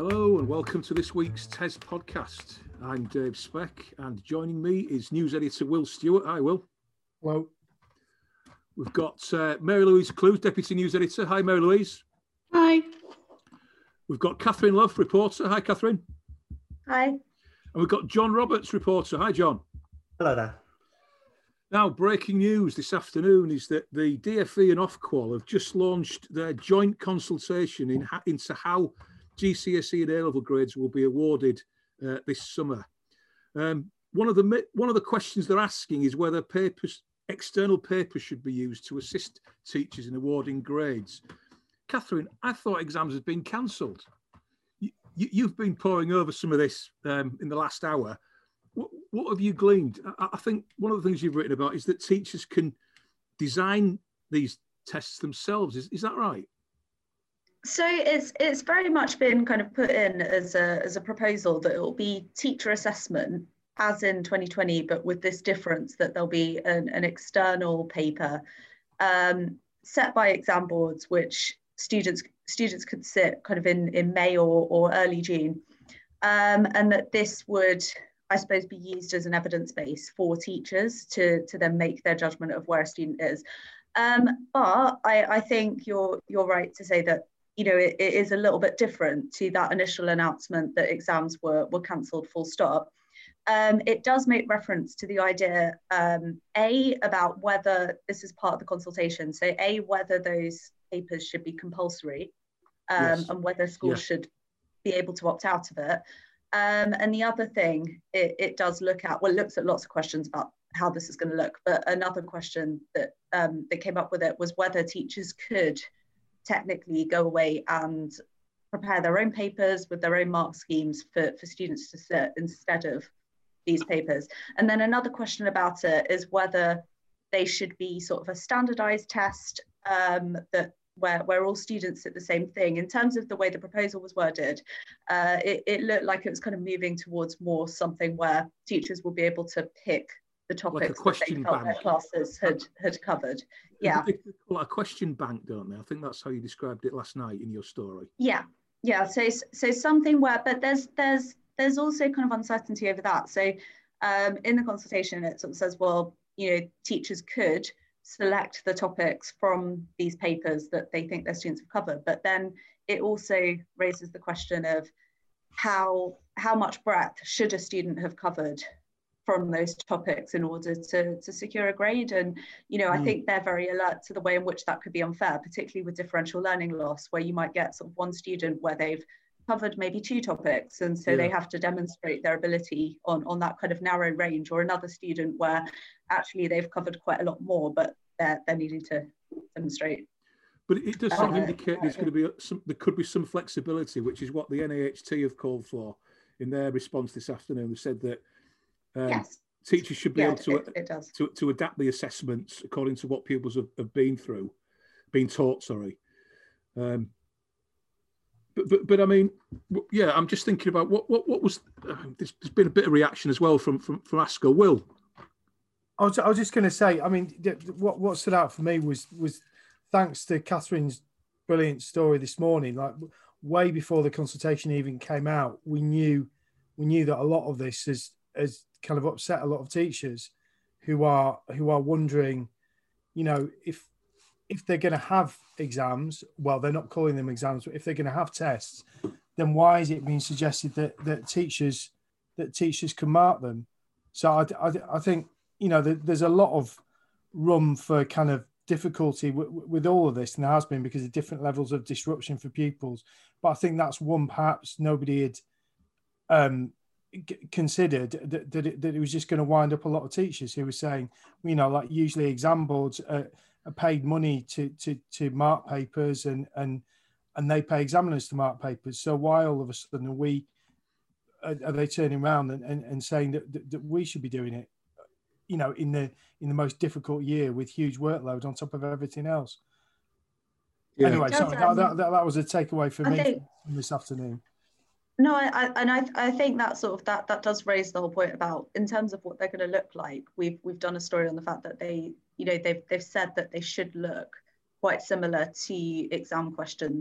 Hello and welcome to this week's TES podcast. I'm Dave Speck and joining me is news editor Will Stewart. Hi, Will. Hello. We've got Mary Louise Clues, deputy news editor. Hi, Mary Louise. Hi. We've got Catherine Love, reporter. Hi, Catherine. Hi. And we've got John Roberts, reporter. Hi, John. Hello there. Now, breaking news this afternoon is that the DFE and Ofqual have just launched their joint consultation into how GCSE and A-level grades will be awarded this summer. One of the questions they're asking is whether external papers should be used to assist teachers in awarding grades. Catherine, I thought exams had been cancelled. You've been poring over some of this in the last hour. What have you gleaned? I think one of the things you've written about is that teachers can design these tests themselves. Is that right? So it's very much been kind of put in as a proposal that it will be teacher assessment as in 2020, but with this difference that there'll be an external paper set by exam boards, which students could sit kind of in May or early June, and that this would, I suppose, be used as an evidence base for teachers to then make their judgment of where a student is. But I think you're right to say that, you know, it is a little bit different to that initial announcement that exams were cancelled full stop. It does make reference to the idea, about whether this is part of the consultation. So whether those papers should be compulsory Yes. and whether schools should be able to opt out of it. And the other thing it does look at, well, it looks at lots of questions about how this is going to look, but another question that came up with it was whether teachers could technically go away and prepare their own papers with their own mark schemes for students to sit instead of these papers. And then another question about it is whether they should be sort of a standardized test that where all students sit the same thing. In terms of the way the proposal was worded, it looked like it was kind of moving towards more something where teachers will be able to pick the topics like that they felt their classes had covered. Yeah. They call it a question bank, don't they? I think that's how you described it last night in your story. Yeah. So something where, but there's also kind of uncertainty over that. So in the consultation, it sort of says, well, you know, teachers could select the topics from these papers that they think their students have covered, but then it also raises the question of how much breadth should a student have covered from those topics in order to secure a grade. And, you know, I think they're very alert to the way in which that could be unfair, particularly with differential learning loss, where you might get sort of one student where they've covered maybe two topics, and so they have to demonstrate their ability on that kind of narrow range, or another student where actually they've covered quite a lot more, but they're needing to demonstrate. But it does sort of indicate there's going to be there could be some flexibility, which is what the NAHT have called for in their response this afternoon. They said that teachers should be able to adapt the assessments according to what pupils have been taught. But I mean, yeah, I'm just thinking about what was. There's been a bit of reaction as well from ASCO. Will, I was just going to say, I mean, what stood out for me was thanks to Catherine's brilliant story this morning. Like way before the consultation even came out, we knew that a lot of this has kind of upset a lot of teachers who are wondering, you know, if they're going to have exams, well, they're not calling them exams, but if they're going to have tests, then why is it being suggested that teachers can mark them? So I think, you know, there's a lot of room for kind of difficulty with all of this, and there has been because of different levels of disruption for pupils. But I think that's one perhaps nobody had considered, that it was just going to wind up a lot of teachers who were saying, you know, like usually exam boards are paid money to mark papers, and they pay examiners to mark papers. So why all of a sudden are they turning around and saying that we should be doing it, you know, in the most difficult year with huge workload on top of everything else? Yeah. Anyway, sorry, that was a takeaway for me from this afternoon. No, I think that sort of that does raise the whole point about, in terms of what they're going to look like. We've done a story on the fact that they, you know, they've said that they should look quite similar to exam questions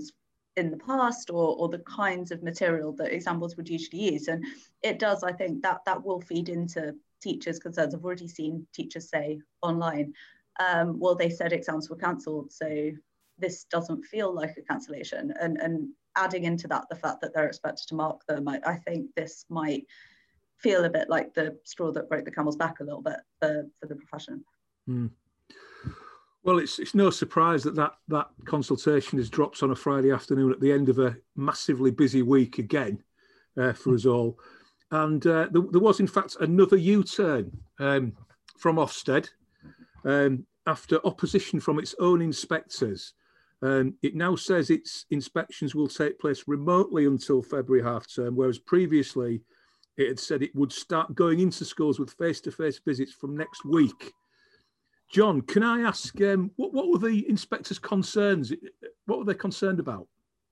in the past, or the kinds of material that examples would usually use. And it does, I think, that will feed into teachers' concerns. I've already seen teachers say online, well, they said exams were cancelled, so this doesn't feel like a cancellation. And adding into that the fact that they're expected to mark them, I think this might feel a bit like the straw that broke the camel's back a little bit for the profession. Well, it's no surprise that consultation is dropped on a Friday afternoon at the end of a massively busy week again for us all. And there was, in fact, another U-turn from Ofsted after opposition from its own inspectors. It now says its inspections will take place remotely until February half term, whereas previously it had said it would start going into schools with face-to-face visits from next week. John, can I ask, what were the inspectors' concerns? What were they concerned about?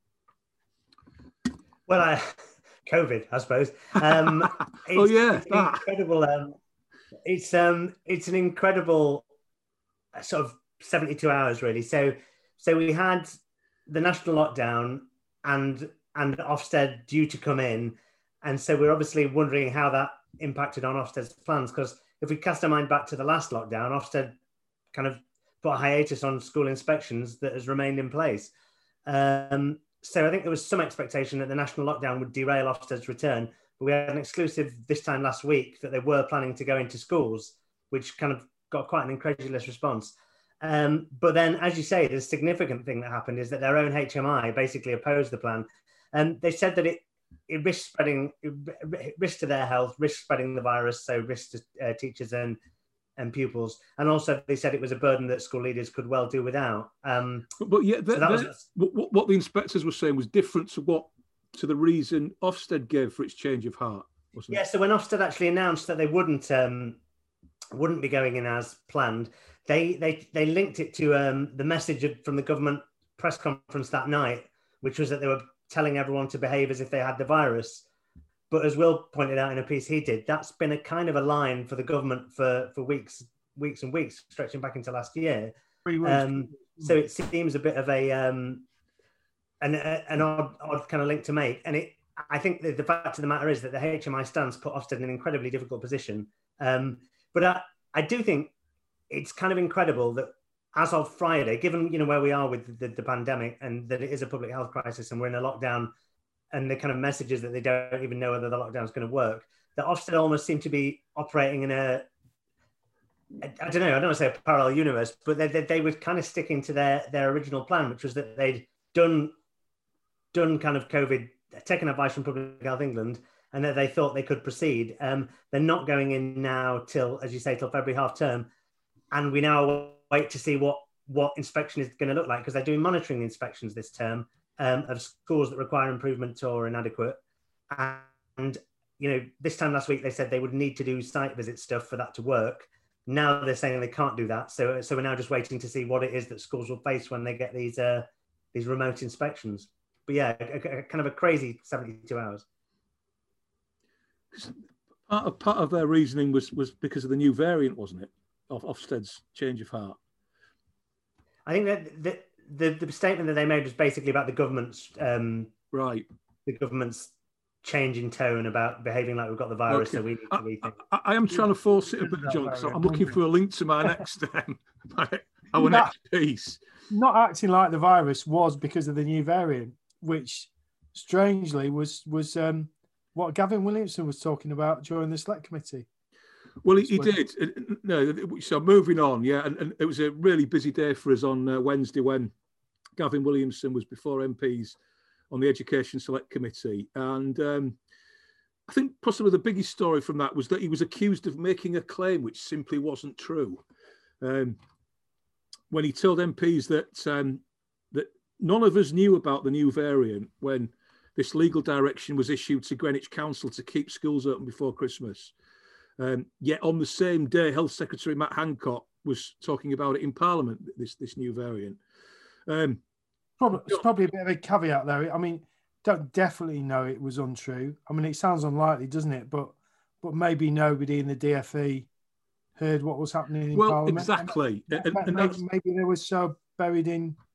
Well, COVID, I suppose. It's incredible. It's an incredible sort of 72 hours, really. So we had the national lockdown and Ofsted due to come in, and so we're obviously wondering how that impacted on Ofsted's plans. Because if we cast our mind back to the last lockdown, Ofsted kind of put a hiatus on school inspections that has remained in place. So I think there was some expectation that the national lockdown would derail Ofsted's return, but we had an exclusive this time last week that they were planning to go into schools, which kind of got quite an incredulous response. But then, as you say, the significant thing that happened is that their own HMI basically opposed the plan. And they said that it risks spreading, risk to their health, risk spreading the virus, so risk to teachers and pupils. And also they said it was a burden that school leaders could well do without. But yeah, what the inspectors were saying was different to the reason Ofsted gave for its change of heart, wasn't it? Yeah, so when Ofsted actually announced that they wouldn't be going in as planned, they linked it to the message from the government press conference that night, which was that they were telling everyone to behave as if they had the virus. But as Will pointed out in a piece he did, that's been a kind of a line for the government for weeks and weeks, stretching back into last year. So it seems a bit of an odd kind of link to make. And I think that the fact of the matter is that the HMI stance put Ofsted in an incredibly difficult position. But I do think it's kind of incredible that as of Friday, given where we are with the pandemic and that it is a public health crisis and we're in a lockdown, and the kind of messages that they don't even know whether the lockdown is going to work, that Ofsted almost seem to be operating in I don't want to say a parallel universe, but they were kind of sticking to their original plan, which was that they'd done kind of COVID, taken advice from Public Health England, and that they thought they could proceed. They're not going in now till, as you say, till February half term. And we now wait to see what inspection is going to look like, because they're doing monitoring inspections this term of schools that require improvement or inadequate. And, this time last week, they said they would need to do site visit stuff for that to work. Now they're saying they can't do that. So we're now just waiting to see what it is that schools will face when they get these remote inspections. But yeah, kind of a crazy 72 hours. Part of their reasoning was because of the new variant, wasn't it? Of Ofsted's change of heart. I think that the statement that they made was basically about the government's right. The government's change in tone about behaving like we've got the virus, okay. So we need to rethink. I am trying to force it a bit, John. So I'm looking for a link to my next next piece. Not acting like the virus was because of the new variant, which strangely was what Gavin Williamson was talking about during the select committee. Well, he did. No, so moving on, yeah, and it was a really busy day for us on Wednesday when Gavin Williamson was before MPs on the Education Select Committee. And I think possibly the biggest story from that was that he was accused of making a claim which simply wasn't true. When he told MPs that none of us knew about the new variant when this legal direction was issued to Greenwich Council to keep schools open before Christmas. Yet on the same day, Health Secretary Matt Hancock was talking about it in Parliament, this new variant. It's probably a bit of a caveat there. I mean, don't definitely know it was untrue. I mean, it sounds unlikely, doesn't it? But maybe nobody in the DfE heard what was happening in Parliament. Exactly. Maybe they were so buried in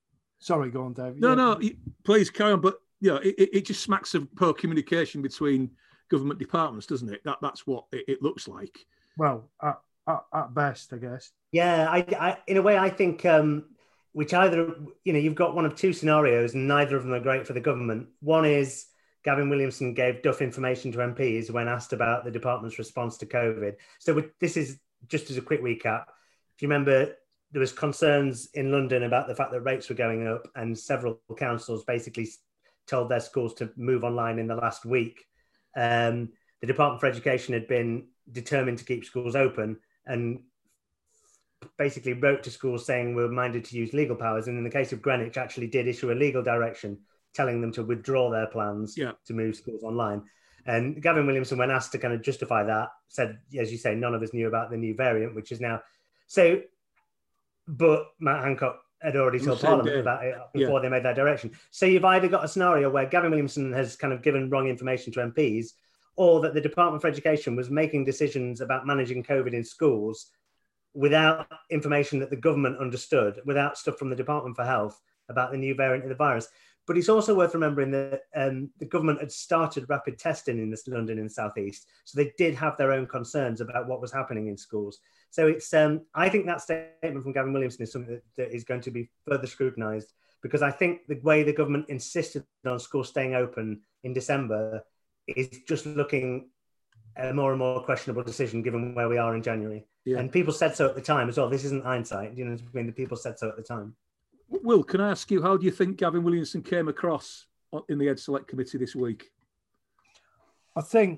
Sorry, go on, Dave. No, please carry on. But it just smacks of poor communication between government departments, doesn't it? That's what it looks like. Well, at best, I guess. Yeah, I in a way, I think which either, you've got one of two scenarios, and neither of them are great for the government. One is Gavin Williamson gave duff information to MPs when asked about the department's response to COVID. So this is just as a quick recap. If you remember, there was concerns in London about the fact that rates were going up, and several councils basically told their schools to move online in the last week. The Department for Education had been determined to keep schools open and basically wrote to schools saying we're minded to use legal powers. And in the case of Greenwich, actually did issue a legal direction telling them to withdraw their plans to move schools online. And Gavin Williamson, when asked to kind of justify that, said, as you say, none of us knew about the new variant, which is now... So, but Matt Hancock had already told Parliament about it before they made that direction. So you've either got a scenario where Gavin Williamson has kind of given wrong information to MPs, or that the Department for Education was making decisions about managing COVID in schools without information that the government understood, without stuff from the Department for Health about the new variant of the virus. But it's also worth remembering that the government had started rapid testing in London and the South East. So they did have their own concerns about what was happening in schools. So it's, I think that statement from Gavin Williamson is something that is going to be further scrutinised, because I think the way the government insisted on schools staying open in December is just looking at a more and more questionable decision given where we are in January. Yeah. And people said so at the time as well. This isn't hindsight. I mean, the people said so at the time. Will, can I ask you, how do you think Gavin Williamson came across in the Ed Select Committee this week? I think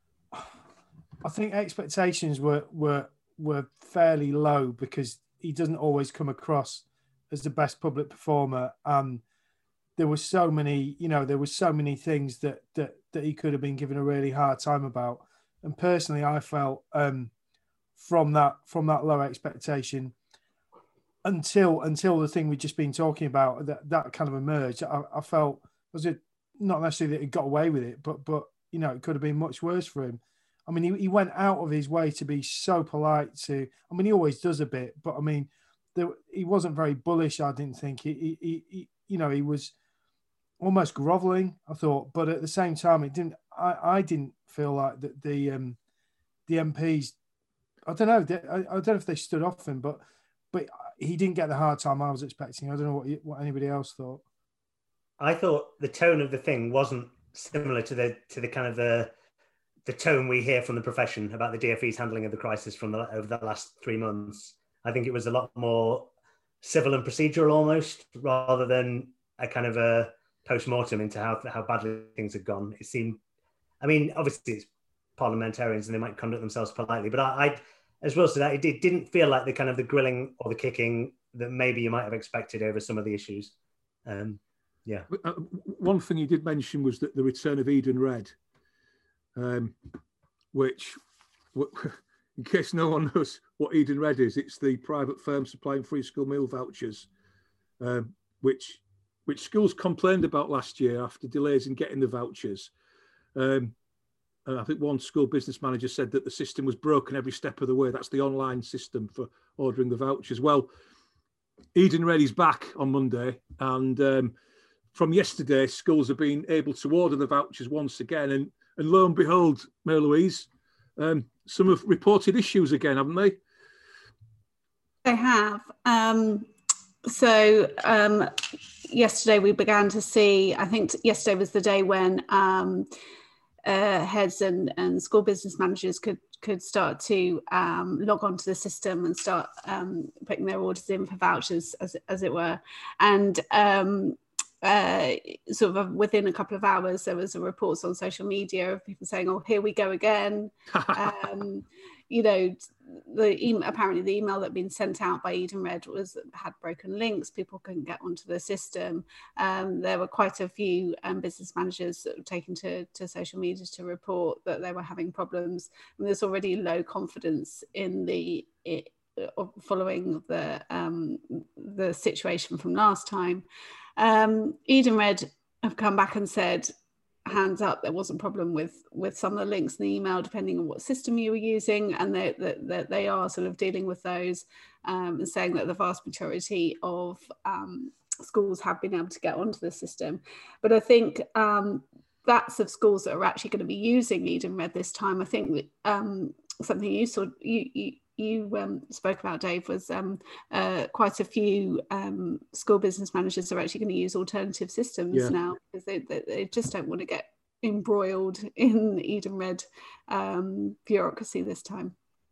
expectations were fairly low, because he doesn't always come across as the best public performer. There were so many, things that he could have been given a really hard time about. And personally, I felt from that low expectation until the thing we've just been talking about, that kind of emerged, I felt, was it not necessarily that he got away with it, but it could have been much worse for him. I mean, he went out of his way to be so polite to, I mean, he always does a bit, but I mean, he wasn't very bullish, I didn't think. He was almost groveling, I thought, but at the same time, I didn't feel like that the MPs, I don't know if they stood off him, but he didn't get the hard time I was expecting. I don't know what anybody else thought. I thought the tone of the thing wasn't similar to the kind of the tone we hear from the profession about the DfE's handling of the crisis over the last 3 months. I think it was a lot more civil and procedural almost, rather than a kind of a post-mortem into how badly things had gone. It seemed, I mean, obviously it's parliamentarians and they might conduct themselves politely, but I as well said, that it didn't feel like the kind of the grilling or the kicking that maybe you might have expected over some of the issues. One thing you did mention was that the return of Edenred, which, in case no one knows what Edenred is, it's the private firm supplying free school meal vouchers, which schools complained about last year after delays in getting the vouchers. And I think one school business manager said that the system was broken every step of the way. That's the online system for ordering the vouchers. Well, Edenred is back on Monday, and from yesterday, schools have been able to order the vouchers once again. And lo and behold, Mary Louise, some have reported issues again, haven't they? They have. Yesterday we began to see, I think yesterday was the day when heads and school business managers could start to log onto the system and start putting their orders in for vouchers, as it were. And sort of within a couple of hours, there was a reports on social media of people saying, "Oh, here we go again." Apparently the email that had been sent out by Edenred had broken links. People couldn't get onto the system. There were quite a few business managers that were taken to social media to report that they were having problems. And there's already low confidence in following the situation from last time. Edenred have come back and said, hands up, there wasn't a problem with some of the links in the email, depending on what system you were using, and that they are sort of dealing with those, and saying that the vast majority of schools have been able to get onto the system. But I think that's of schools that are actually going to be using Edenred this time. I think that something you spoke about, Dave, was quite a few school business managers are actually going to use alternative systems now, because they just don't want to get embroiled in Edenred bureaucracy this time.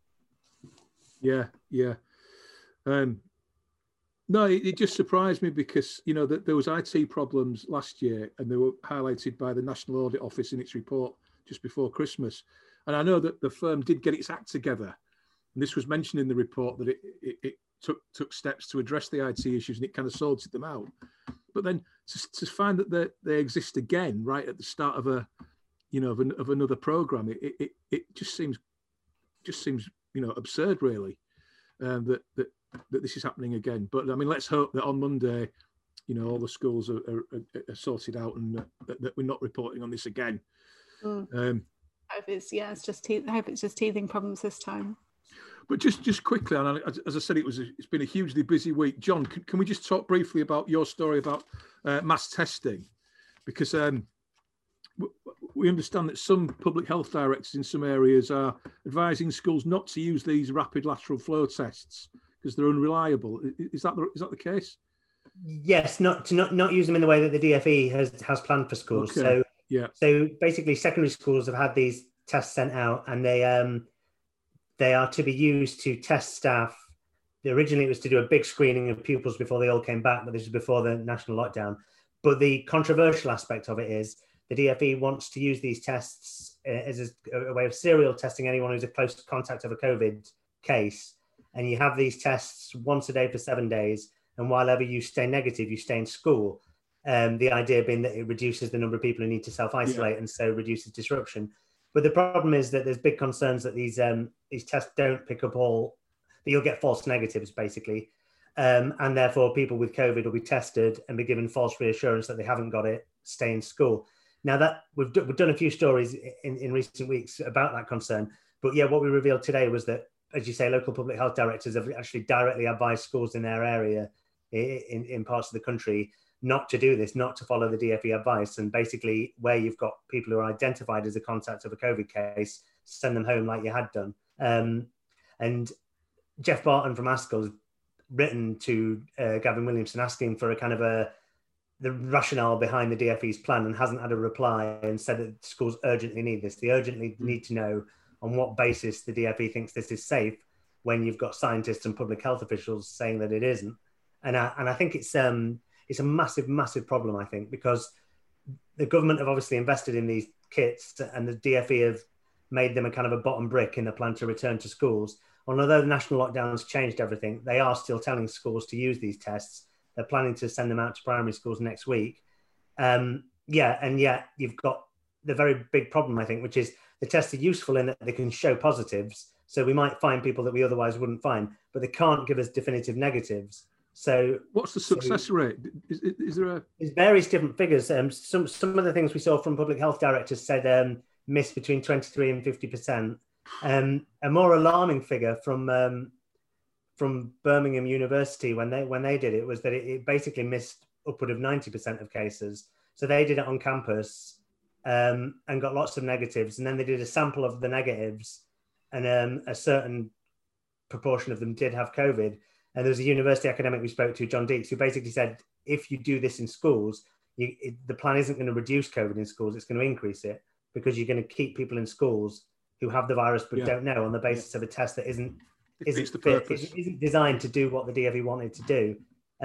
No, it just surprised me because, you know, that there was IT problems last year, and they were highlighted by the National Audit Office in its report just before Christmas. And I know that the firm did get its act together, and this was mentioned in the report, that it took steps to address the IT issues, and it kind of sorted them out. But then to find that they exist again right at the start of of another program, it just seems absurd, really, that this is happening again. But I mean, let's hope that on Monday, all the schools are sorted out, and that we're not reporting on this again. I hope it's just teething problems this time. But just quickly, and as I said, it's been a hugely busy week. John, can we just talk briefly about your story about mass testing? Because we understand that some public health directors in some areas are advising schools not to use these rapid lateral flow tests because they're unreliable. Is that the case? Yes, not use them in the way that the DfE has planned for schools. Okay. So basically, secondary schools have had these tests sent out, and they are to be used to test staff. Originally, it was to do a big screening of pupils before they all came back, but this is before the national lockdown. But the controversial aspect of it is the DfE wants to use these tests as a way of serial testing anyone who's a close contact of a COVID case. And you have these tests once a day for 7 days. And while ever you stay negative, you stay in school. The idea being that it reduces the number of people who need to self-isolate and so reduces disruption. But the problem is that there's big concerns that these tests don't pick up that you'll get false negatives, basically. And therefore, people with COVID will be tested and be given false reassurance that they haven't got it, stay in school. Now, that we've done a few stories in recent weeks about that concern. But yeah, what we revealed today was that, as you say, local public health directors have actually directly advised schools in their area in parts of the country not to do this, not to follow the DfE advice. And basically, where you've got people who are identified as a contact of a COVID case, send them home like you had done. And Jeff Barton from Askell has written to Gavin Williamson asking for a kind of the rationale behind the DfE's plan, and hasn't had a reply, and said that schools urgently need this. They urgently need to know on what basis the DfE thinks this is safe when you've got scientists and public health officials saying that it isn't. And I think it's a massive, massive problem, I think, because the government have obviously invested in these kits, and the DfE have made them a kind of a bottom brick in the plan to return to schools. And although the national lockdowns changed everything, they are still telling schools to use these tests. They're planning to send them out to primary schools next week. And yet you've got the very big problem, I think, which is the tests are useful in that they can show positives. So we might find people that we otherwise wouldn't find, but they can't give us definitive negatives. So what's the success rate? Is there There's various different figures. Some of the things we saw from public health directors said miss between 23 and 50%. A more alarming figure from Birmingham University when they did it was that it basically missed upward of 90% of cases. So they did it on campus and got lots of negatives. And then they did a sample of the negatives, and a certain proportion of them did have COVID. And there was a university academic we spoke to, John Deeks, who basically said, if you do this in schools, the plan isn't going to reduce COVID in schools, it's going to increase it, because you're going to keep people in schools who have the virus but don't know, on the basis of a test that isn't designed to do what the DfE wanted to do.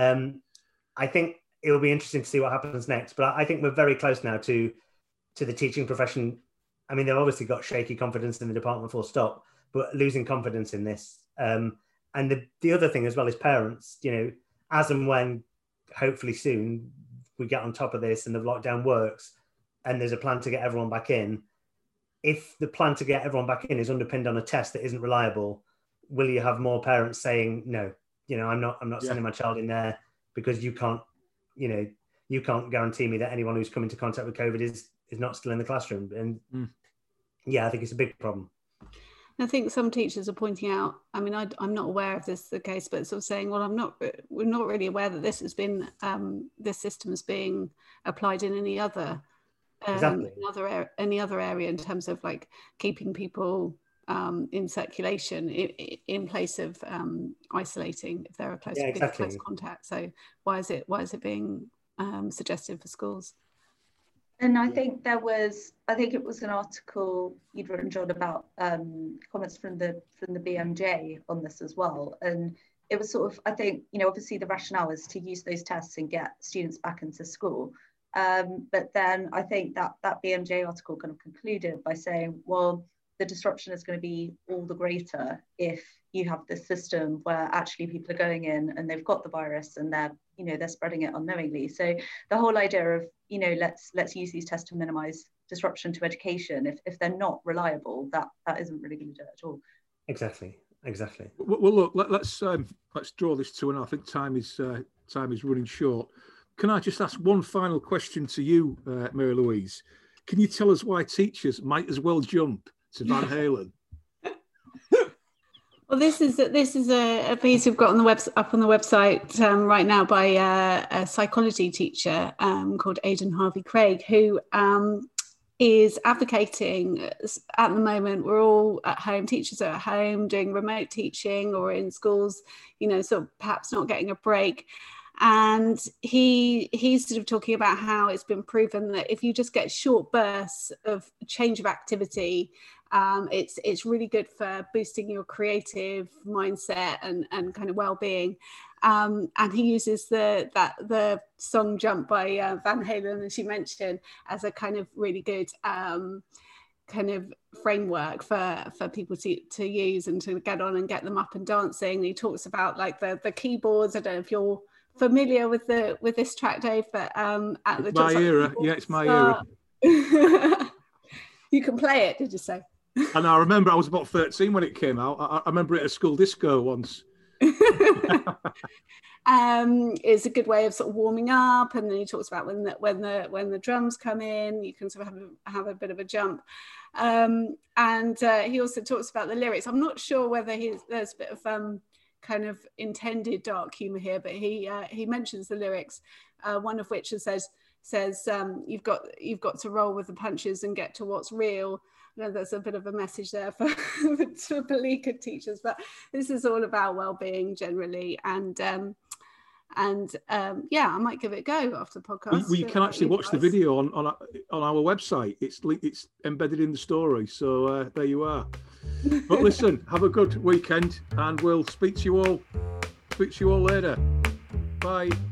I think it'll be interesting to see what happens next, but I think we're very close now to the teaching profession. I mean, they've obviously got shaky confidence in the department, full stop, but losing confidence in this. And the other thing as well is parents, as and when, hopefully soon, we get on top of this and the lockdown works and there's a plan to get everyone back in. If the plan to get everyone back in is underpinned on a test that isn't reliable, will you have more parents saying, no, I'm not sending my child in there because you can't guarantee me that anyone who's come into contact with COVID is not still in the classroom. And I think it's a big problem. I think some teachers are pointing out, I mean, I'm not aware of this the case, but sort of saying, well, we're not really aware that this has been, this system is being applied in any other, any other area in terms of like keeping people in circulation in place of isolating if they're a close contact. So why is it being suggested for schools? And I think it was an article you'd written, John, about comments from the BMJ on this as well. And it was sort of, I think, obviously the rationale is to use those tests and get students back into school. But then I think that BMJ article kind of concluded by saying, well, the disruption is going to be all the greater if you have this system where actually people are going in and they've got the virus and they're spreading it unknowingly. So the whole idea of, let's use these tests to minimize disruption to education, if they're not reliable, that isn't really going to do it at all. Exactly. Well, look, let's draw this to an end. I think time is running short. Can I just ask one final question to you, Mary Louise? Can you tell us why teachers might as well jump to Van Halen? Well, this is a piece we've got on the website right now by a psychology teacher called Aidan Harvey Craig, who is advocating at the moment. We're all at home, teachers are at home doing remote teaching or in schools, sort of perhaps not getting a break. And he's sort of talking about how it's been proven that if you just get short bursts of change of activity, it's really good for boosting your creative mindset and kind of well-being. And he uses the song Jump by Van Halen, as you mentioned, as a kind of really good kind of framework for people to use and to get on and get them up and dancing. He talks about like the keyboards. I don't know if you're familiar with this track, Dave, but at the my era, yeah, it's my era. You can play it, did you say? And I remember I was about 13 when it came out. I remember it at a school disco once. It's a good way of sort of warming up, and then he talks about when the drums come in, you can sort of have a bit of a jump. And he also talks about the lyrics. I'm not sure whether there's a bit of kind of intended dark humor here, but he mentions the lyrics, one of which says you've got to roll with the punches and get to what's real. I know there's a bit of a message there for beleaguered teachers, but this is all about well-being generally, and yeah, I might give it a go after the podcast. We can actually watch the video on our website. It's embedded in the story, so there you are. But listen, have a good weekend, and we'll speak to you all later. Bye.